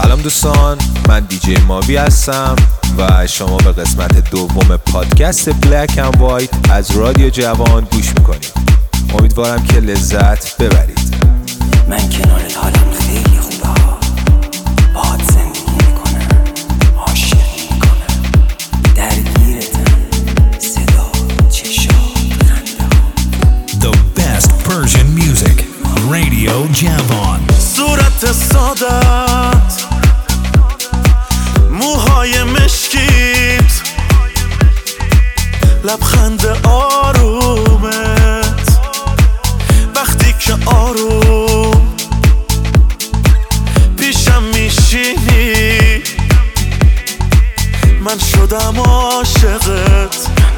سلام دوستان، من دیجی ماوی هستم و شما به قسمت دوم پادکست بلک اند وایت از رادیو جوان گوش میکنید. امیدوارم که لذت ببرید. من کنارت حالم خیلی خوبه ها، باهات زندگی میکنم، عاشق میکنم، درگیرتم، صدا، چشات، خنده ها. The best Persian music, Radio Javan. صورت سادت، موهای مشکیت، لبخند آرومت، وقتی که آروم پیشم میشینی من شدم عاشقت.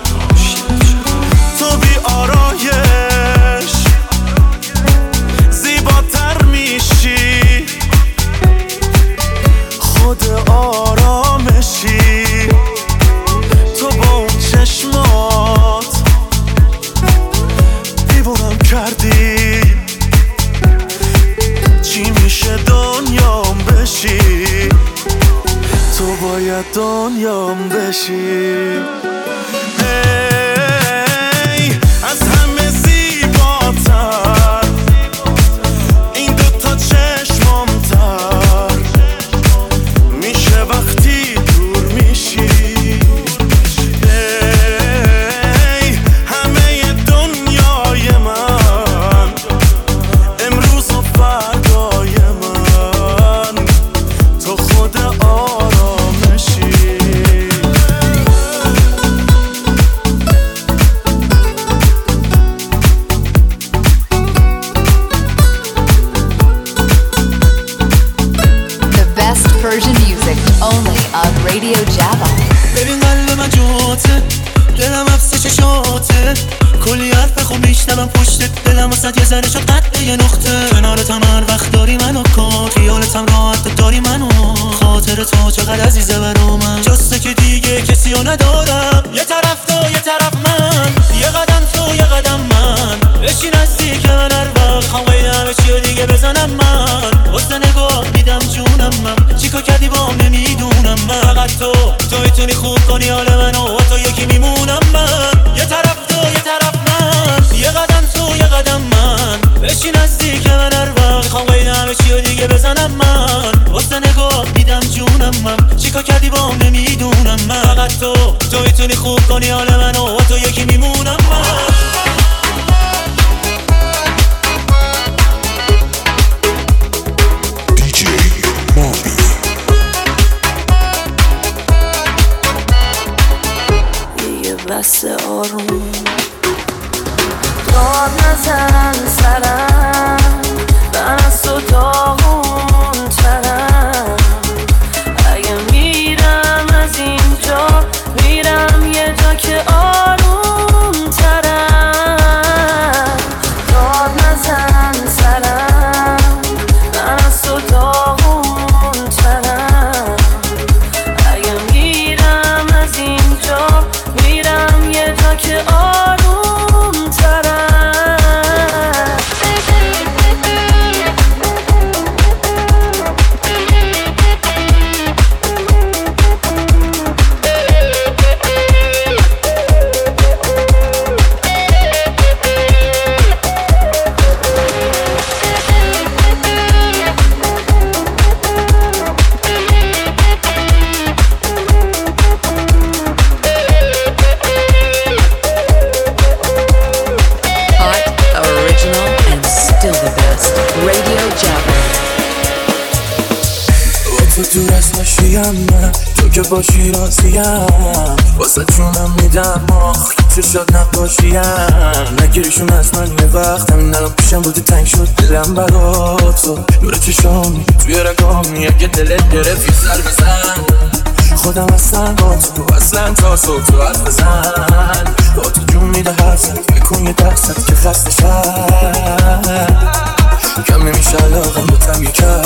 تو بی آرایش زیباتر میشی، خود آرامشی. تو با اون چشمات دیوونم کردی، چی میشه دنیام بشی، تو باید دنیام بشی. ای از همه زیباتر، این دوتا چشمام تر میشه وقتی دور میشی. ای همه دنیای من، امروز و فردای من، تو خود آرامشی. Persian music only on Radio Java. ببین قلب من جوته، دلم افسه چشاته، کلی حرف خوب میشنوم پشتت، دلم واسه یه ذره شد قطع یه نقطه. کنارتم هر وقت داری منو کن، خیالتم راحت داری منو، خاطر تو چقدر عزیزه برا من، جسته که دیگه کسی رو ندارم. یه طرف تو یه طرف من، یه قدم تو یه قدم من، بشی نزدیک من هر وقت، خوام قید همه چی رو دیگه بزنم من، واسه نگاه میدم جونم من، چیکار کردی با هم نمیدونم من، فقط تو میتونی خوب کنی حال منو، و تو یکی میمونم من. یه طرف تو یه طرف من، یه قدم تو یه قدم من، بشی نزدیک من هر وقت، خوام قید همه چی رو دیگه بزنم من، واسه نگاه میدم جونم من، چیکار کردی با هم نمیدونم من، فقط تو میتونی خوب کنی حال منو، و تو یکی میمونم من. بس آروم داد نزن سرم، من از تو داغون ترم. اگه میرم از اینجا، میرم یه جا که آروم ترم. داد نزن سرم، من از تو داغون ترم. اگه میرم از اینجا، میرم یه جا که آروم ترم. تو دست نشیم من، تو که باشی راضیم، واسه جونم میدم آخ چه شاد نباشیم. نگیریشون از من یه وقت، همین الان پیشم بودی تنگ شد دلم برات، تو نور چشامی توی رگامی، اگه دلت گرفت یه سر بزن، خودم هستم با تو اصلا تا صبح تو حرف بزن. با تو جون میده حرفت، بکن یه درصد که خسته شد، کم نمیشه علاقم به تم یکم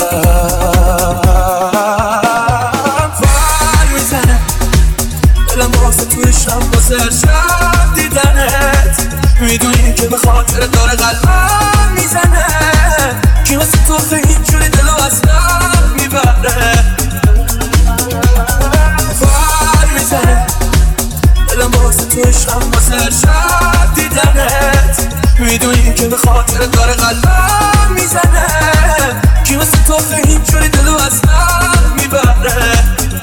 فر میزنه، دلم واسه توی شم بازر شد دیدنت، میدونی که به خاطر داره قلبم میزنه، کی واسه تو اینجوری دلو از دست میبره. به خاطر داره قلبم میزنه کی مثل تو اینجوری دلو از من میبره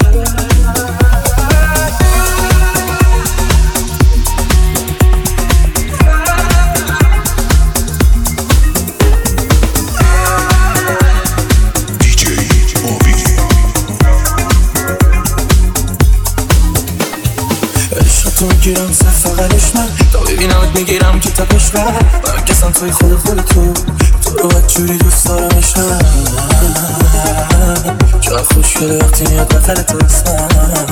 تو میگیرم فقطش من تا ببینمت میگیرم که تپش برم برکسم توی خود تو رو بدجوری دوست دارمشم جا خوشگله وقتی میاد بغل تو اسمم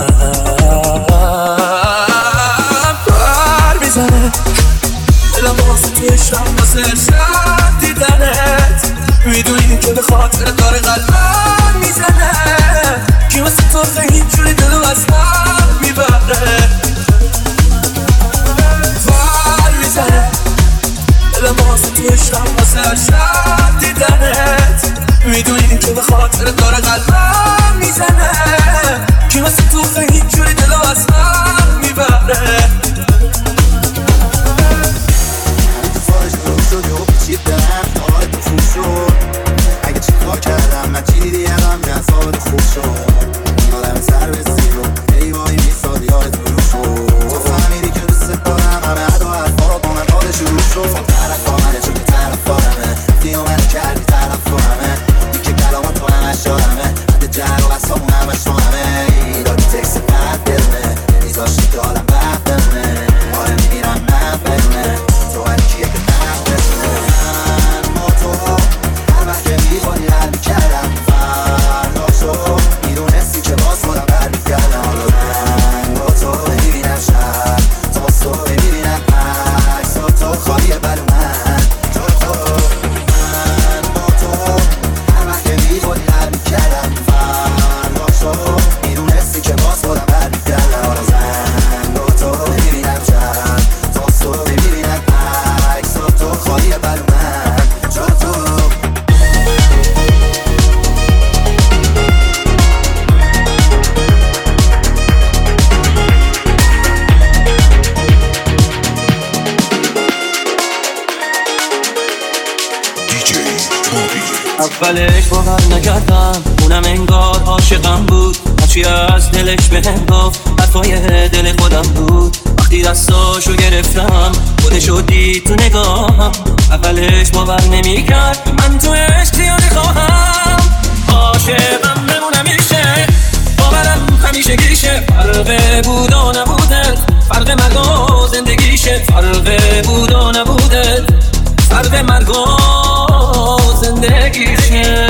بر میزنه دلم واسه توی شم واسه ارشد دیدنت میدونی که به خاطر داره قلبم میزنه کی مثل تو اینجوری دلو از من میبره دلم واسه توی شم واسه ارشد دیدنت میدونی که به خاطر داره قلبم میزنه کی مثل تو اینجوری دلو از من میبره فارش رو شد و پیچیدم آره تو خوب شد اگه چی کار کردم من چی دیدی هم جذابت خوب شد یادم سر رسید و ای وای میساد یادت رو شد تو فهمیدی که دوست دارم همه عدا حرفا رو با من حال شروع شد طرف آمده چون که طرف آرمه دیو من کردی طرف آرمه دیگه کلامات تو همش آرمه حد جر و بسامون همش آرمه دادی تکس بد دلمه نمیذاشتی که آدم بد دلمه آره میمیرم من بدونه تو هر کیه که نفت بزنه من با تو هر وقت که میخوانی هر میکردم فردا شد میدونستی که باز خودم بر میکردم حالا من با تو نمیبینم شب تا باز تو نمیبینم عکس تو خواهیه بلو من تو من با تو هر وقت که میخوانی هر میکردم فردا شد میدونستی که باز خودم بر میکردم حالا من با تو نمیبینم شب تا باز تو نمیبینم عکس تو خواهیه بلو من تو اولش باور نکردم اونم انگار عاشقم بود هرچی از دلش بهم گفت حرفای دل خودم بود وقتی دستاشو گرفتم خودشو دید تو نگاهم اولش باور نمیکرد من تو عشق زیادی خواهم عاشقم بمونم میشه باورم همیشه گیشه فرق بود و نبوده فرق مرگ و زندگیشه فرق بود و نبوده فرق مرگ و زندگیشه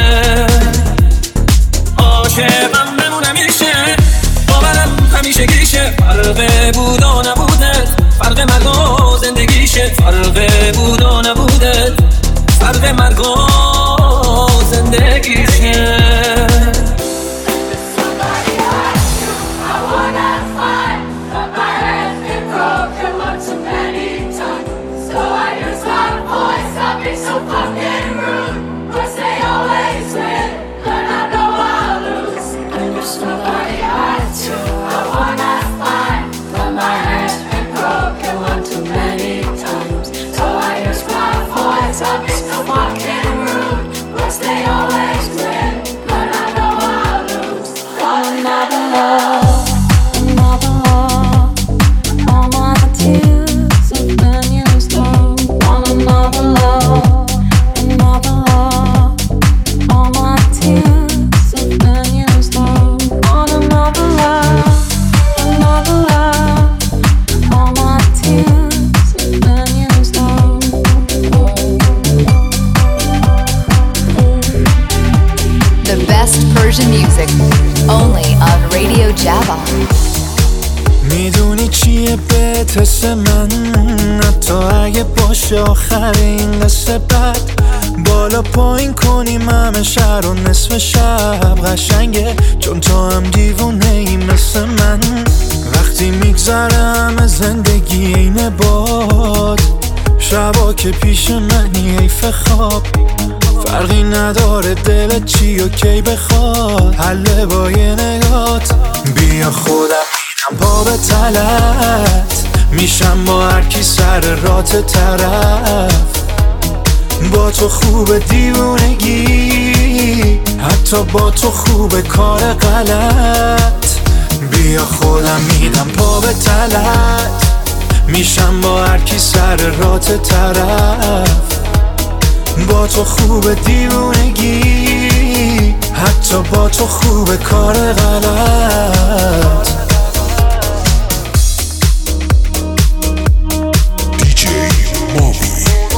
عاشقم بمونم میشه باورم همیشه گیشه فرق بود و نبوده فرق مرگ و زندگیشه فرق بود و نبوده فرق مرگ و زندگیشه So fucking rude, cause they always win, but I know I'll lose. And if somebody had to, I wanna fight, but my head's been broken one too many times. So I use my voice, I'll be so fucking rude, cause they always win, but I know I'll lose. Want another love, another love, all my tears have been used up. Want another love. All my tears have been used up on another love, another love. All my tears have been used up. The best Persian music, only on Radio Javon. میدونی چیه بهت حس من حتی اگه باشه آخر این قصه بد بالا پایین کنیم همه شهر و نصف شب قشنگه چون تو هم دیوونه ای مثل من وقتی میگذره همه زندگی اینه باد شبا که پیش منی حیف خواب فرقی نداره دلت چی و کی بخواد حله با یه نگات بیا خودم پا به تلت میشم با هر کی سر رات طرف با تو خوب دیوونگی، حتی با تو خوب کار غلط. بیا خودم میدم پا به تلت، میشم با هر کی سر رات طرف. با تو خوب دیوونگی، حتی با تو خوب کار غلط. DJ Moby.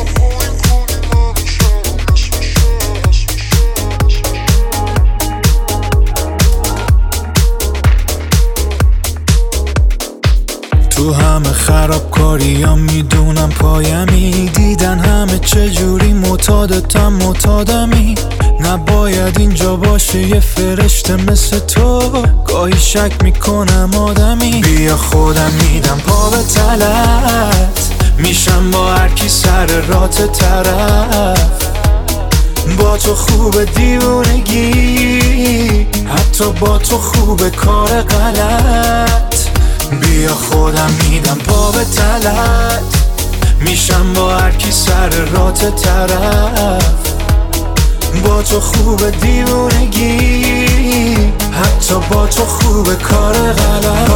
تو همه خرابکاریام میدونم پایمی، دیدن همه چجوری معتادمی. نباید اینجا باشه یه فرشته مثل تو، گاهی شک میکنم آدمی. بیا خودم میدم پا به تلت، میشم با هر کی سر رات طرف. با تو خوب دیوونگی، حتی با تو خوب کار غلط. بیا خودم میدم پا به تلت، میشم با هر کی سر رات طرف. با تو خوب دیوونگی، حتی با تو خوب کار غلط.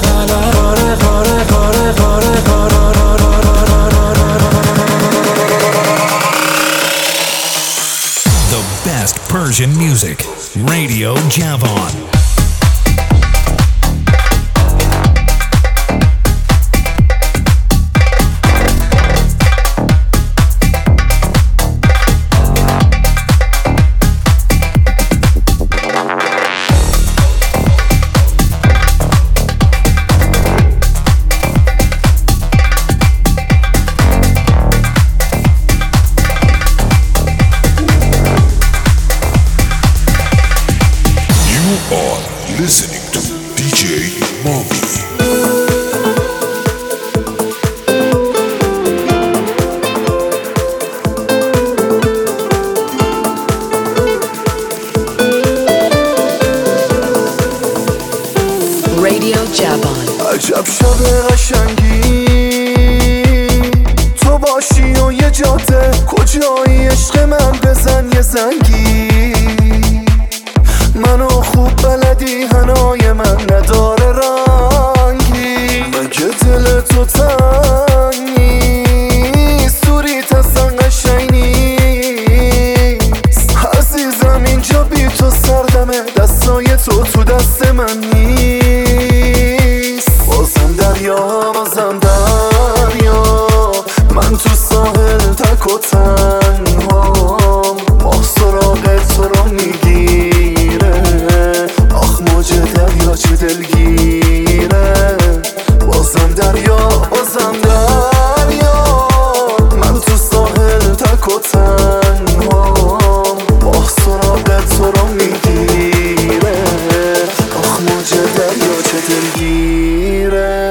The best Persian music. Radio Javon. Listening to DJ Moby. Radio Javon. عجب شب قشنگی تو باشی و یه جاده، کجایی عشق من بزن یه زنگی. منو خوب بلدی حنای من نداره رنگی، مگه دل تو تنگ نیست؟ سوریت اصلا قشنگ نیست عزیزم، اینجا بی تو سردمه، دستای تو دست من نیست. بازم دریا من تو ساحل تک و تنهام، ماه سراغ تو رو میگیره، آخ موج دریا چه دلگیره. بازم دریا من تو ساحل تک و تنهام، ماه سراغ تو رو میگیره، آخ موج دریا چه دلگیره.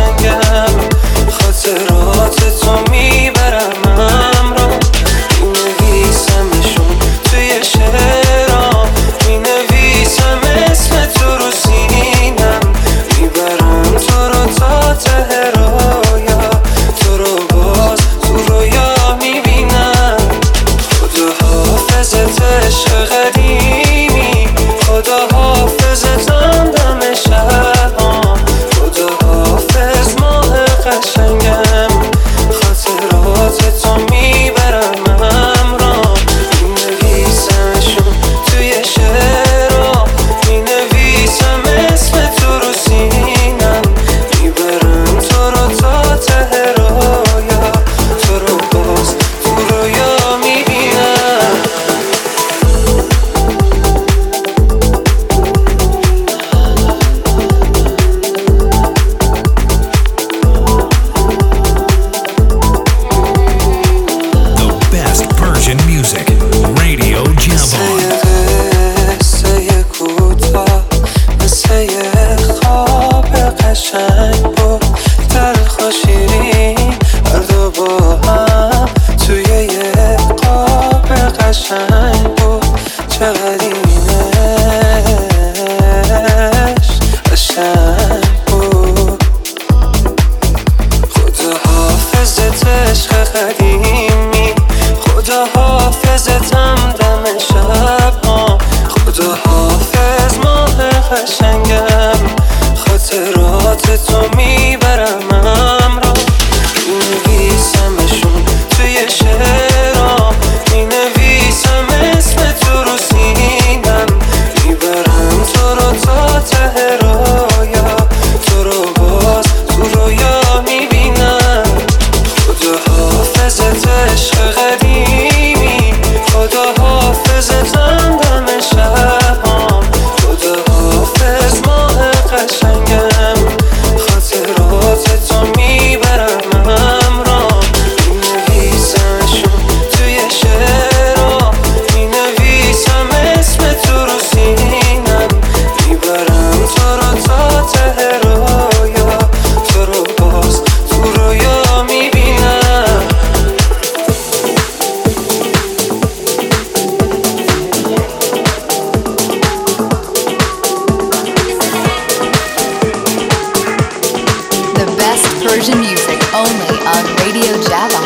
خاطرات تو میبرم همراه، اینه Persian music, Radio Javon. قصه کوتاه مثل یه خواب قشنگ بود، تلخ و شیرین هر دو با هم توی یه قاب قشنگ بود. چقدر اینش قشنگ بود. خدا حافظت عشق قدیمی، خدا حافظتم دم شب ها، خدا حافظ ماه قشنگم، خاطرات تو میبرم همراه، مینویسمشون توی شعرها، مینویسم اسم تو رو سینم، میبرم تو رو تا ته رویا، تو رو باز تو رویا میبینم. خدا حافظت عشق قدیمی، خدا حافظتم دم شبام، خدا حافظ ماه قشنگم، خاطرات تو میبرم همراه، مینویسمشون توی شعرها، مینویسم اسم تو رو سینم، میبرم تو رو تا ته رویا، تو رو باز تو رویا میبینم. The best Persian music only on Radio Javon.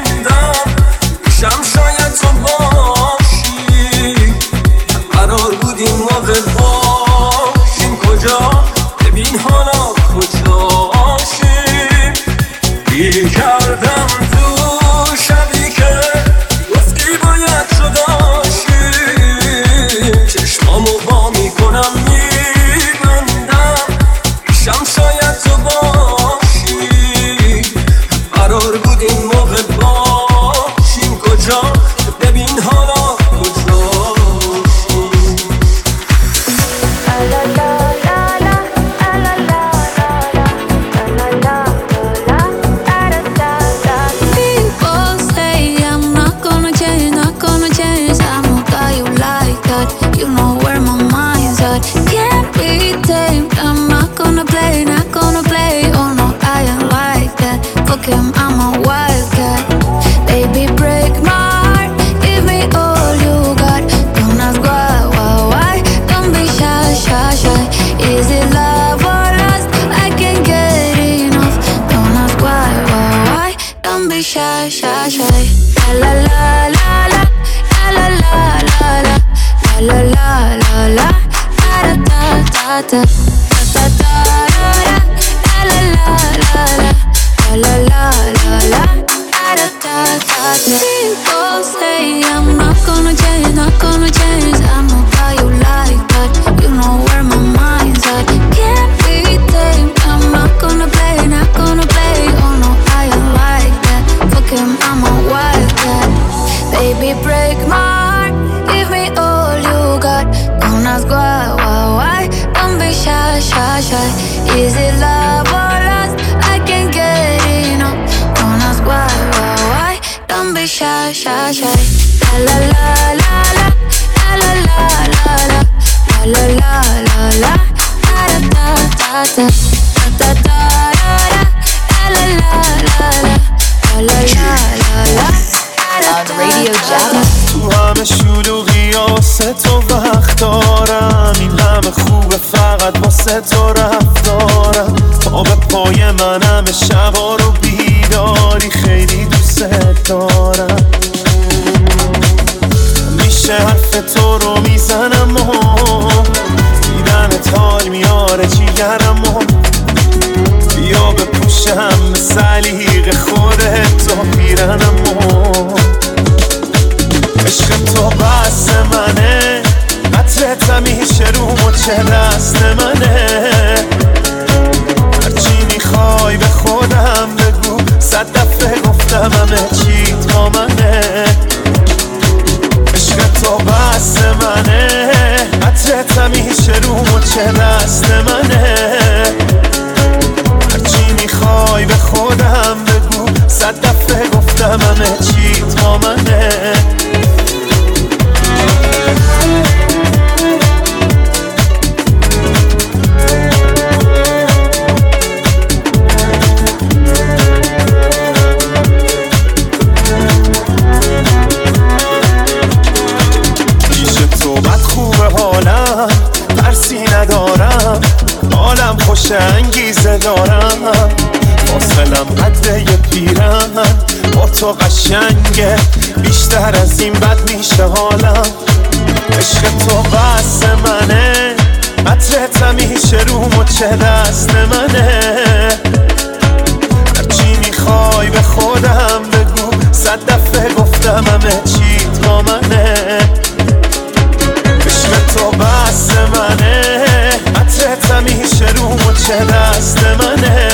قرار بود بود این موقع باشیم کجا ببین حالا کجاشیم گیر کردم تو شبی که گفتی باید جداشیم چشمامو با میکنم میبندم پیشم شاید تو باشی قرار بود این موقع باشیم کجا ببین حالا I'm a wildcat. Baby, break my heart. Give me all you got. Don't ask why. Don't be shy. Is it love or lust? I can't get enough. Don't ask why. Don't be shy. La la la la la la la la la la la la la da da da da da da da la la la la. La la la la, da da da da. People say I'm not gonna change. I know how you like that. You know where my mind's at. Can't be tamed. I'm not gonna play. Oh no, I ain't like that. Fuck him, I'm a wildcat. Baby, break my heart. Give me all you got. Don't ask why. Don't be shy. Is it love or lust? I can't get enough. Don't ask why. Don't be shy. La la la la la la la la la la la la la da da da da da da la la la la la. On Radio Java. تو همه شلوغی واسه تو وقت دارم این همه خوبه فقط واسه تو رفتارم تا به پای من همه شبا رو بیداری خیلی دوست دارم میشه حرف تو رو میزنم و دیدنت حال میاره جیگرم و بیا بپوشم به سلیق خودت تو پیرنم و عشق تو بس منه عطرت همیشه رو مچه دست منه هرچی میخوای به خودم بگو 100 دفعه گفتم همه چی تا منه عشق تو بس منه عطرت همیشه رو مچه دست منه هرچی میخوای به خودم بگو 100 دفعه گفتم همه چی تا منه خوش انگیزه دارم فاصلم قده یه پیرم با تو قشنگه بیشتر از این بد میشه حالم عشق تو بس منه عطرت همیشه رو مچه دست منه هرچی میخوای به خودم بگو 100 دفعه گفتم همه چی تا منه عشق تو بس منه عطرت همیشه رو مچه دست منه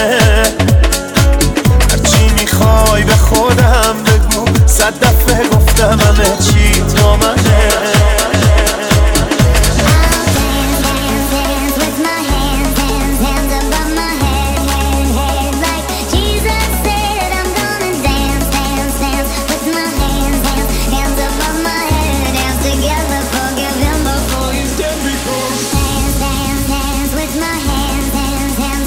هرچی میخوای به خودم بگو 100 دفعه گفتم همه چی تا منه With my hands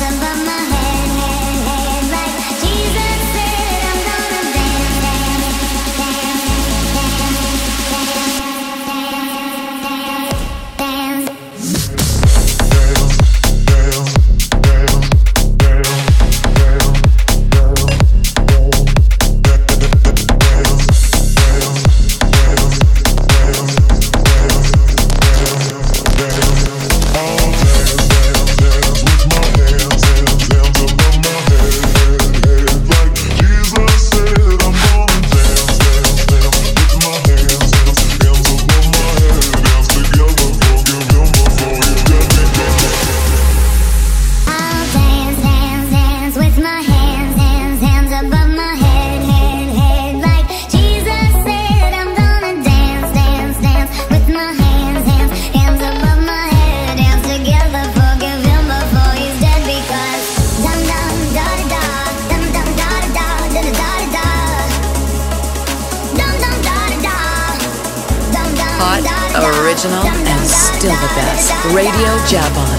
still the best. Radio Javon.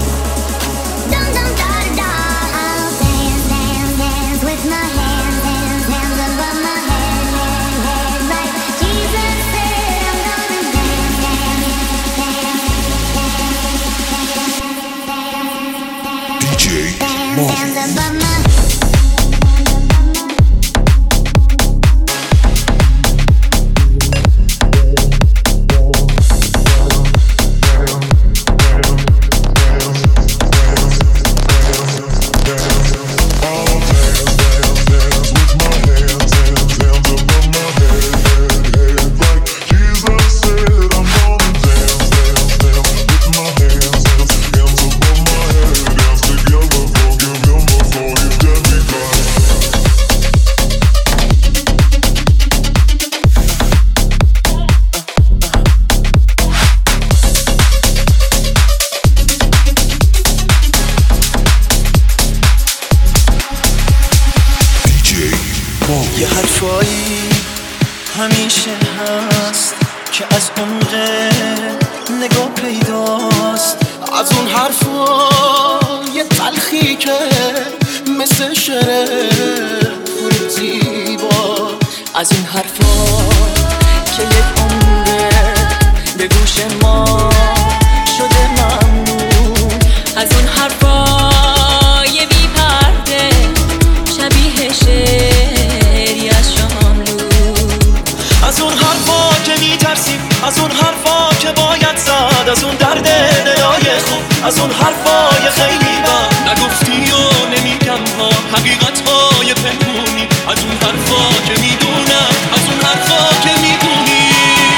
همیشه هست که از عمق نگاه پیداست، از اون حرفای تلخی که مثل شعر زیبا، از این حرفا که یک عمره به گوش ما شده ممنون، از اون حرفای بی پرده شبیه شعری از شاملو، از اون حرفا که میترسیم، از اون حرفا که باید زد، از اون درد ندای خوب، از اون حرفای خیلی بد نگفتی و نمیگم ها، حقیقتهای پنهونی، از اون حرفا که میدونم، از اون حرفا که میدونی،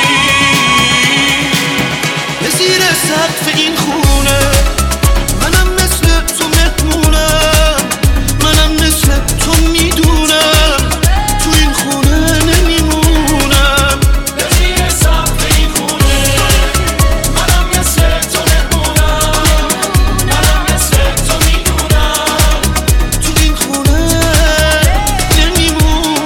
زیر سقف این خونه منم مثل تو مهمونم، منم مثل تو میدونم تو این خونه نمیمونم، زیر سقف این خونه منم مثل تو مهمونم، منم مثل تو میدونم تو این خونه نمیمونم.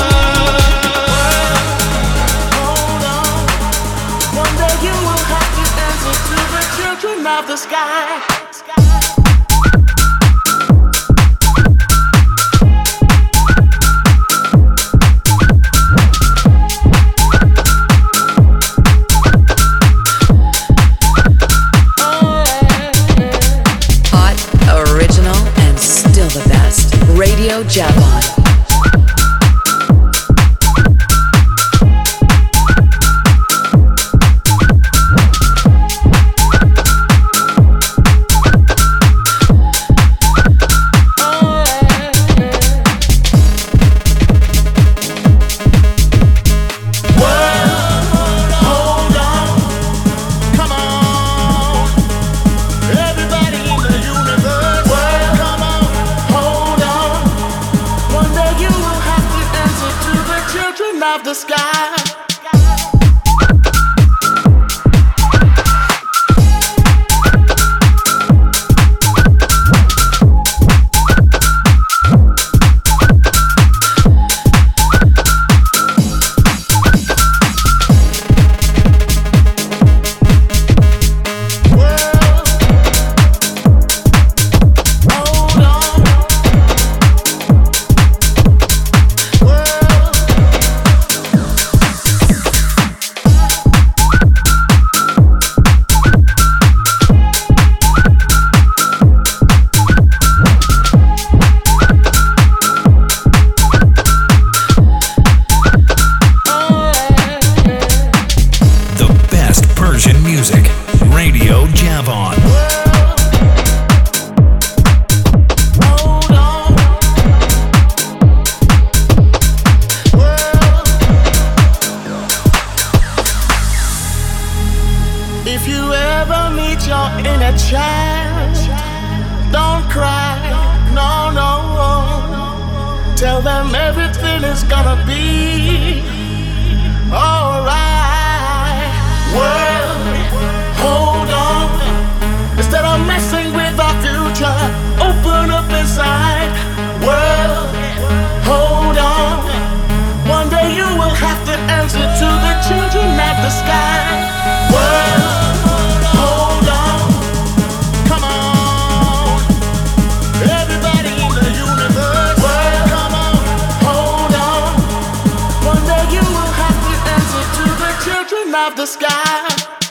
Hold on, one day you will have to answer to the children of the sky. Hot, original, and still the best. Radio Javon. Of the sky. Music, Radio Javon. If you ever meet your inner child, don't cry, no, no. Tell them everything is gonna be alright. World, hold on. Instead of messing with our future, open up inside. World, hold on. One day you will have to answer to the children of the sky. World, hold on. of the sky.